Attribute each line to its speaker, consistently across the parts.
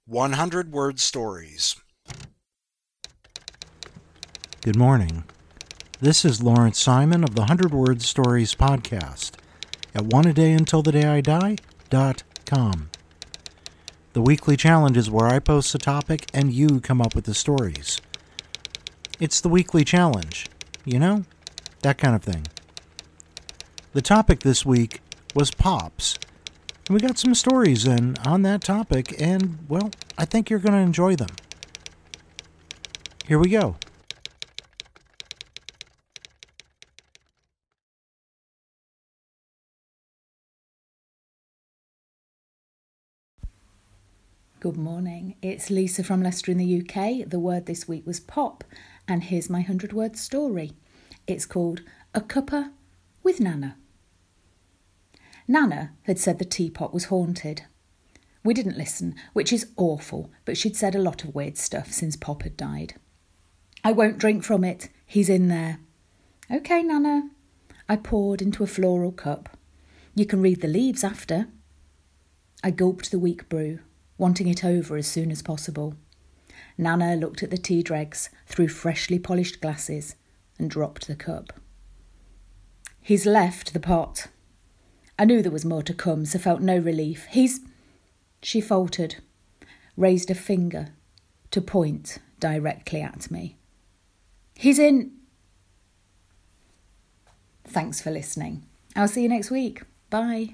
Speaker 1: 100-word stories.
Speaker 2: Good morning. This is Lawrence Simon of the 100-Word Stories podcast at oneadayuntilthedayidie.com. The weekly challenge is where I post a topic and you come up with the stories. It's the weekly challenge, you know, that kind of thing. The topic this week was pops. And we got some stories in on that topic, and, well, I think you're going to enjoy them. Here we go.
Speaker 3: Good morning, it's Lisa from Leicester in the UK. The word this week was pop, and here's my 100-word story. It's called A Cuppa with Nana. Nana had said the teapot was haunted. We didn't listen, which is awful, but she'd said a lot of weird stuff since Pop had died. I won't drink from it, he's in there. OK, Nana. I poured into a floral cup. You can read the leaves after. I gulped the weak brew, wanting it over as soon as possible. Nana looked at the tea dregs through freshly polished glasses and dropped the cup. He's left the pot. I knew there was more to come, so felt no relief. She faltered, raised a finger to point directly at me. He's in... Thanks for listening. I'll see you next week. Bye.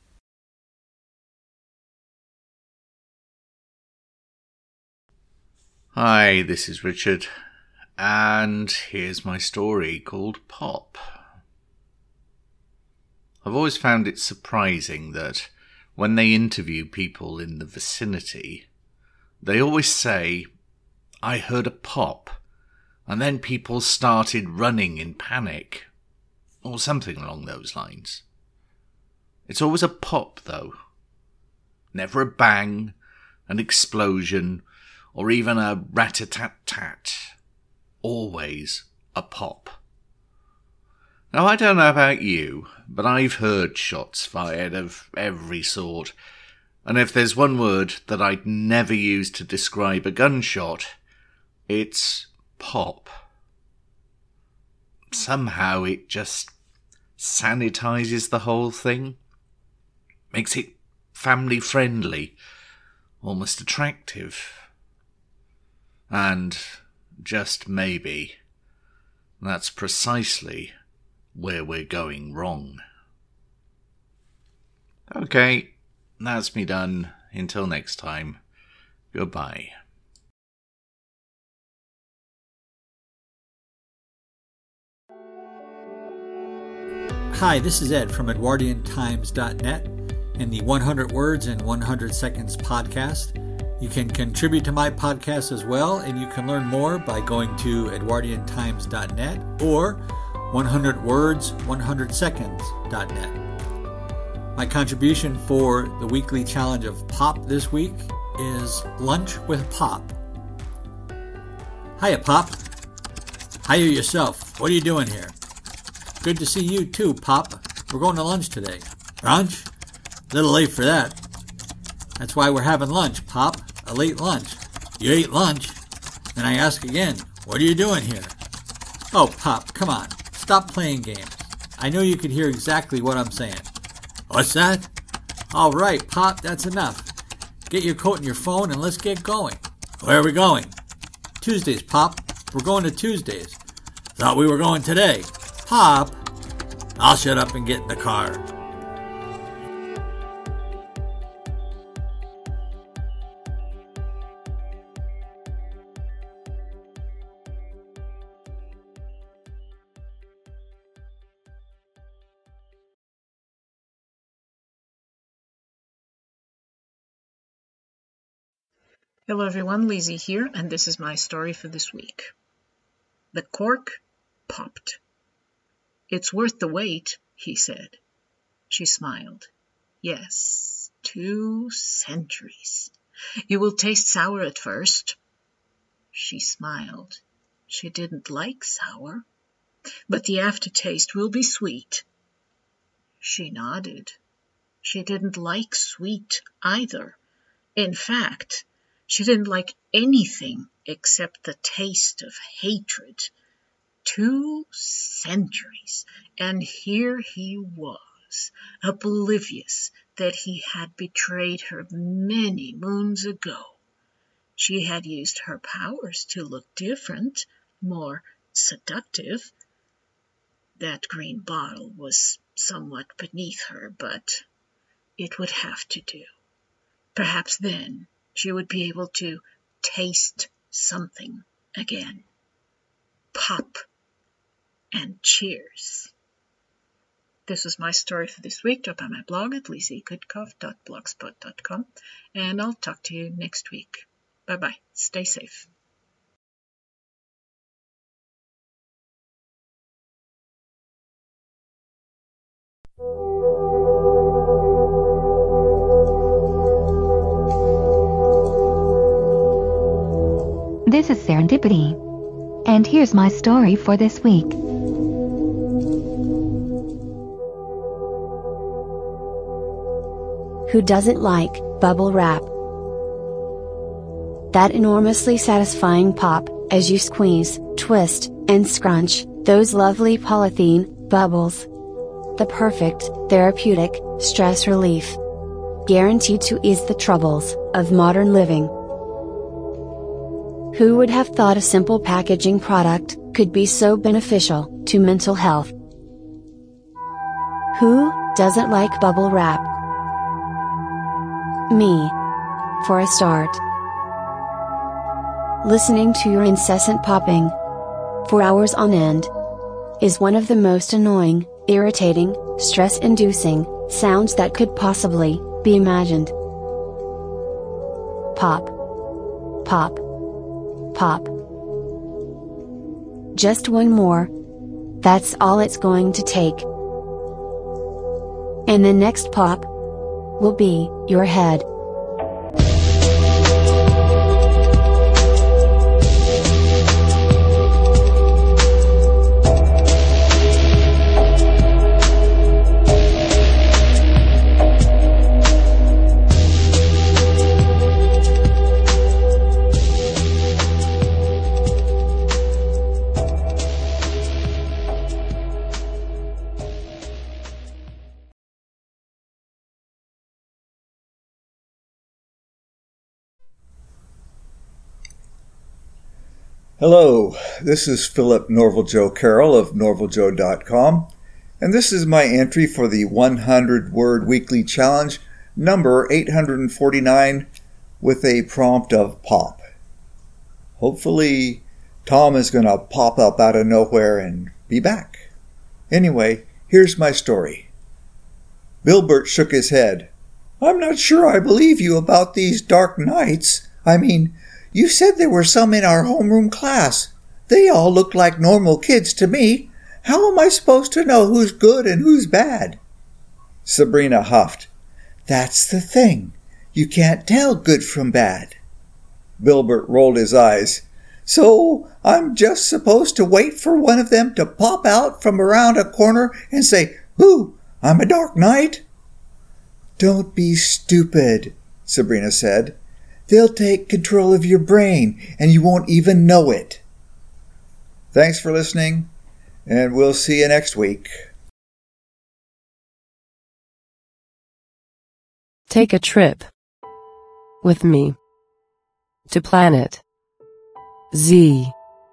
Speaker 4: Hi, this is Richard, and here's my story called Pop. I've always found it surprising that when they interview people in the vicinity, they always say, "I heard a pop," and then people started running in panic, or something along those lines. It's always a pop, though. Never a bang, an explosion, or even a rat-a-tat-tat. Always a pop. Now, I don't know about you, but I've heard shots fired of every sort, and if there's one word that I'd never use to describe a gunshot, it's pop. Somehow it just sanitizes the whole thing, makes it family-friendly, almost attractive. And, just maybe, that's precisely where we're going wrong. Okay, that's me done. Until next time, goodbye.
Speaker 5: Hi, this is Ed from EdwardianTimes.net and the 100 Words in 100 Seconds podcast. You can contribute to my podcast as well, and you can learn more by going to EdwardianTimes.net or 100words100seconds.net. My contribution for the weekly challenge of Pop this week is Lunch with Pop. Hiya, Pop. Hiya yourself. What are you doing here? Good to see you too, Pop. We're going to lunch today. Lunch? A little late for that. That's why we're having lunch, Pop. A late lunch. You ate lunch. And I ask again, what are you doing here? Oh, Pop, come on. Stop playing games. I know you can hear exactly what I'm saying. What's that? All right, Pop, that's enough. Get your coat and your phone and let's get going. Where are we going? Tuesdays, Pop. We're going to Tuesdays. Thought we were going today. Pop. I'll shut up and get in the car.
Speaker 6: Hello everyone, Lizzie here, and this is my story for this week. The cork popped. It's worth the wait, he said. She smiled. Yes, 2 centuries. You will taste sour at first. She smiled. She didn't like sour, but the aftertaste will be sweet. She nodded. She didn't like sweet either. In fact, She didn't like anything except the taste of hatred. 2 centuries, and here he was, oblivious that he had betrayed her many moons ago. She had used her powers to look different, more seductive. That green bottle was somewhat beneath her, but it would have to do. Perhaps then she would be able to taste something again. Pop and cheers. This was my story for this week. Drop by my blog at lizziegoodcough.blogspot.com, and I'll talk to you next week. Bye-bye. Stay safe.
Speaker 7: This is Serendipity, and here's my story for this week.
Speaker 8: Who doesn't like bubble wrap? That enormously satisfying pop, as you squeeze, twist, and scrunch those lovely polythene bubbles. The perfect, therapeutic, stress relief. Guaranteed to ease the troubles of modern living. Who would have thought a simple packaging product could be so beneficial to mental health? Who doesn't like bubble wrap? Me. For a start. Listening to your incessant popping for hours on end is one of the most annoying, irritating, stress-inducing sounds that could possibly be imagined. Pop. Pop. Pop. Just one more. That's all it's going to take. And the next pop will be your head.
Speaker 9: Hello, this is Philip Norval Joe Carroll of norvaljoe.com, and this is my entry for the 100-word weekly challenge, number 849, with a prompt of pop. Hopefully, Tom is going to pop up out of nowhere and be back. Anyway, here's my story. Bilbert shook his head. I'm not sure I believe you about these dark nights. I mean, you said there were some in our homeroom class. They all looked like normal kids to me. How am I supposed to know who's good and who's bad? Sabrina huffed. That's the thing. You can't tell good from bad. Bilbert rolled his eyes. So I'm just supposed to wait for one of them to pop out from around a corner and say, "Boo, I'm a dark knight"? Don't be stupid, Sabrina said. They'll take control of your brain, and you won't even know it. Thanks for listening, and we'll see you next week.
Speaker 10: Take a trip with me to Planet Z.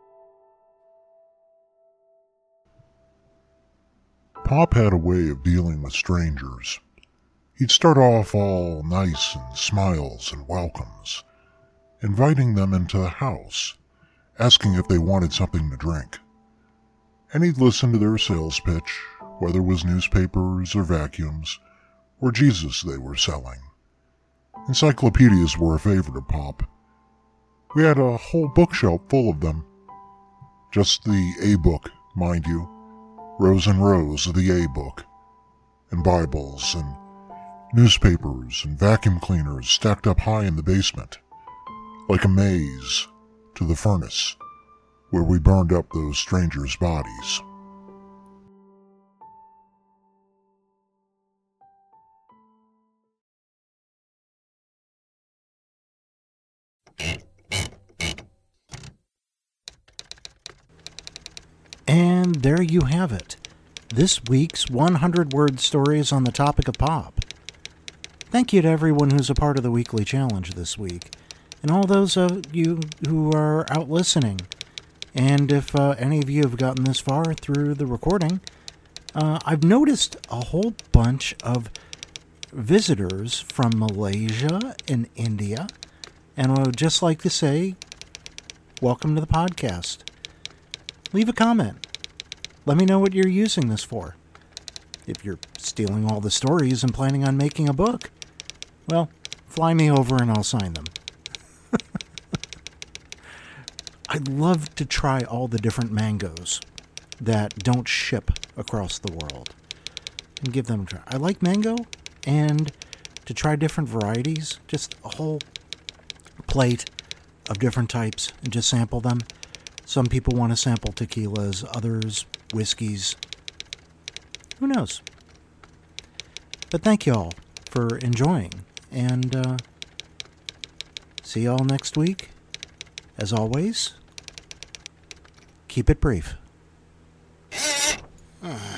Speaker 11: Pop had a way of dealing with strangers. He'd start off all nice and smiles and welcomes, inviting them into the house, asking if they wanted something to drink. And he'd listen to their sales pitch, whether it was newspapers or vacuums, or Jesus they were selling. Encyclopedias were a favorite of Pop. We had a whole bookshelf full of them. Just the A-book, mind you. Rows and rows of the A-book. And Bibles and newspapers and vacuum cleaners stacked up high in the basement, like a maze to the furnace where we burned up those strangers' bodies.
Speaker 2: And there you have it. This week's 100-word stories on the topic of pop. Thank you to everyone who's a part of the weekly challenge this week, and all those of you who are out listening. And if any of you have gotten this far through the recording, I've noticed a whole bunch of visitors from Malaysia and India, and I would just like to say, welcome to the podcast. Leave a comment. Let me know what you're using this for. If you're stealing all the stories and planning on making a book, well, fly me over and I'll sign them. I'd love to try all the different mangoes that don't ship across the world and give them a try. I like mango, and to try different varieties, just a whole plate of different types and just sample them. Some people want to sample tequilas, others whiskeys. Who knows? But thank you all for enjoying, and see you all next week. As always, keep it brief.